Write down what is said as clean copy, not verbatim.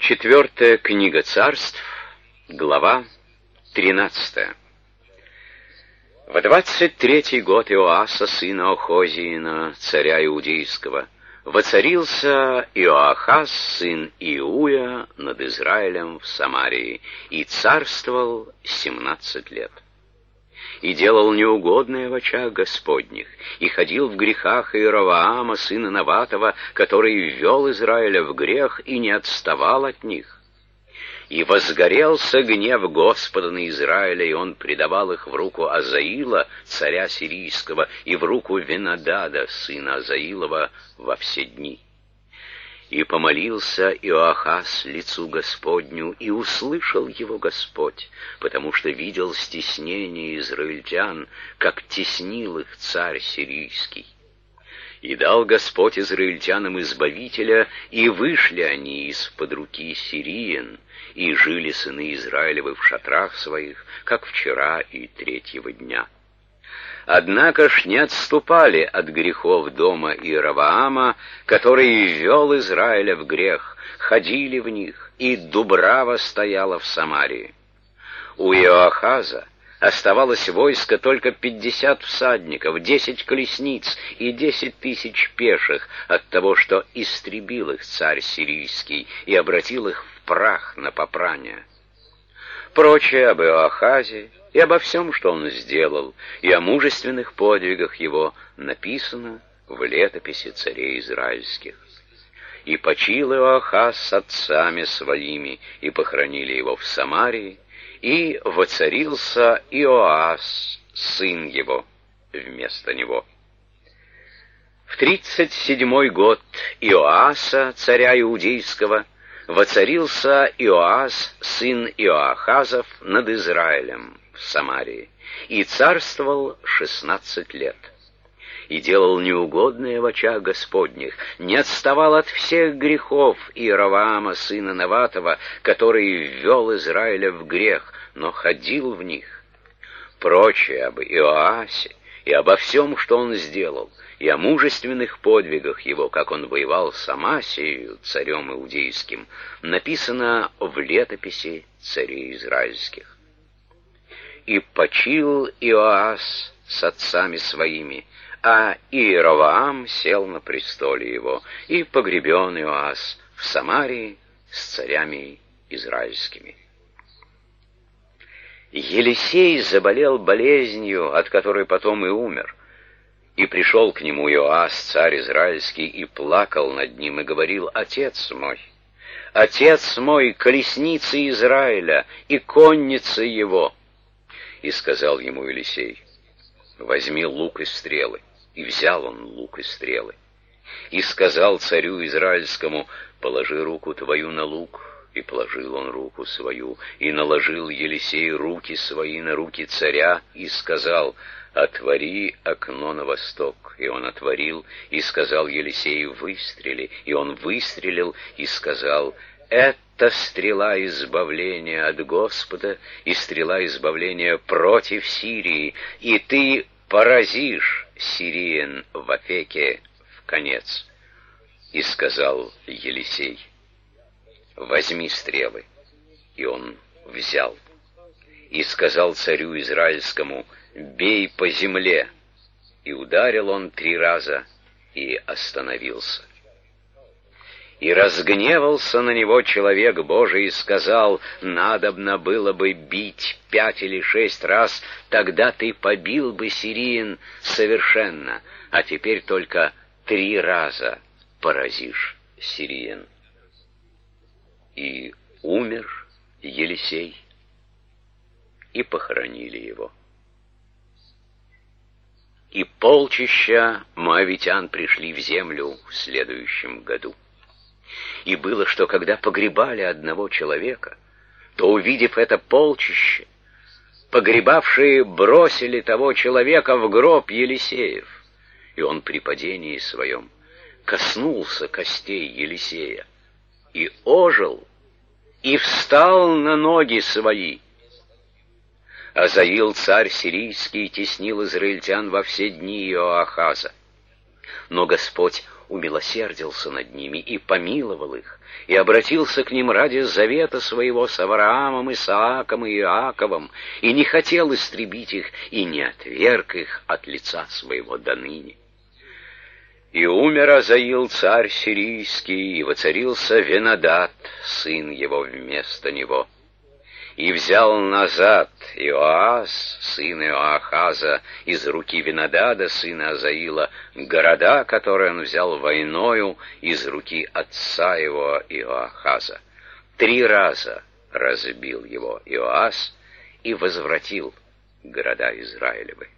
Четвертая книга Царств, глава 13. В 23-й год Иоаса, сына Охозиина, царя Иудейского, воцарился Иоахаз, сын Иуя, над Израилем в Самарии, и царствовал 17 лет. И делал неугодное в очах Господних, и ходил в грехах Иеровоама, сына Наватова, который ввел Израиля в грех и не отставал от них. И возгорелся гнев Господа на Израиля, и он предавал их в руку Азаила, царя сирийского, и в руку Венадада, сына Азаилова, во все дни. И помолился Иоахаз лицу Господню, и услышал его Господь, потому что видел стеснение израильтян, как теснил их царь сирийский. И дал Господь израильтянам избавителя, и вышли они из-под руки сириян, и жили сыны Израилевы в шатрах своих, как вчера и третьего дня. Однако ж не отступали от грехов дома Иеровоама, который ввел Израиля в грех, ходили в них, и дубрава стояла в Самарии. У Иоахаза оставалось войско только 50 всадников, 10 колесниц и 10 тысяч пеших от того, что истребил их царь сирийский и обратил их в прах на попрание. Прочее об Иоахазе и обо всем, что он сделал, и о мужественных подвигах его написано в летописи царей израильских. И почил Иоахаз с отцами своими, и похоронили его в Самарии, и воцарился Иоас, сын его, вместо него. В 37-й год Иоаса, царя Иудейского, воцарился Иоас, сын Иоахазов, над Израилем в Самарии, и царствовал 16 лет. И делал неугодное в очах Господних, не отставал от всех грехов Иеровоама, сына Наватова, который ввел Израиля в грех, но ходил в них. Прочее об Иоасе и обо всем, что он сделал, и о мужественных подвигах его, как он воевал с Амасией, царем иудейским, написано в летописи царей израильских. И почил Иоас с отцами своими, а Иеровоам сел на престоле его, и погребен Иоас в Самарии с царями израильскими. Елисей заболел болезнью, от которой потом и умер. И пришел к нему Иоас, царь израильский, и плакал над ним, и говорил: отец мой, колесницы Израиля и конницы его. И сказал ему Елисей: возьми лук и стрелы. И взял он лук и стрелы. И сказал царю израильскому: положи руку твою на лук. И положил он руку свою, и наложил Елисей руки свои на руки царя, и сказал: отвори окно на восток. И он отворил, и сказал Елисею: выстрели. И он выстрелил, и сказал: это стрела избавления от Господа, и стрела избавления против Сирии, и ты поразишь сириян в Афеке в конец. И сказал Елисей: возьми стрелы. И он взял. И сказал царю израильскому: бей по земле. И ударил он 3 раза, и остановился. И разгневался на него человек Божий и сказал: надобно было бы бить 5 или 6 раз, тогда ты побил бы сириян совершенно, а теперь только 3 раза поразишь сириян. И умер Елисей, и похоронили его. И полчища моавитян пришли в землю в следующем году. И было, что когда погребали одного человека, то, увидев это полчище, погребавшие бросили того человека в гроб Елисеев, и он при падении своем коснулся костей Елисея, и ожил, и встал на ноги свои. Азаил, царь сирийский, теснил израильтян во все дни Иоахаза. Но Господь умилосердился над ними и помиловал их, и обратился к ним ради завета своего с Авраамом, Исааком и Иаковом, и не хотел истребить их, и не отверг их от лица своего доныне. И умер Азаил, царь сирийский, и воцарился Венадад, сын его, вместо него. И взял назад Иоас, сын Иоахаза, из руки Венадада, сына Азаила, города, которые он взял войною из руки отца его Иоахаза. 3 раза разбил его Иоас и возвратил города Израилевы.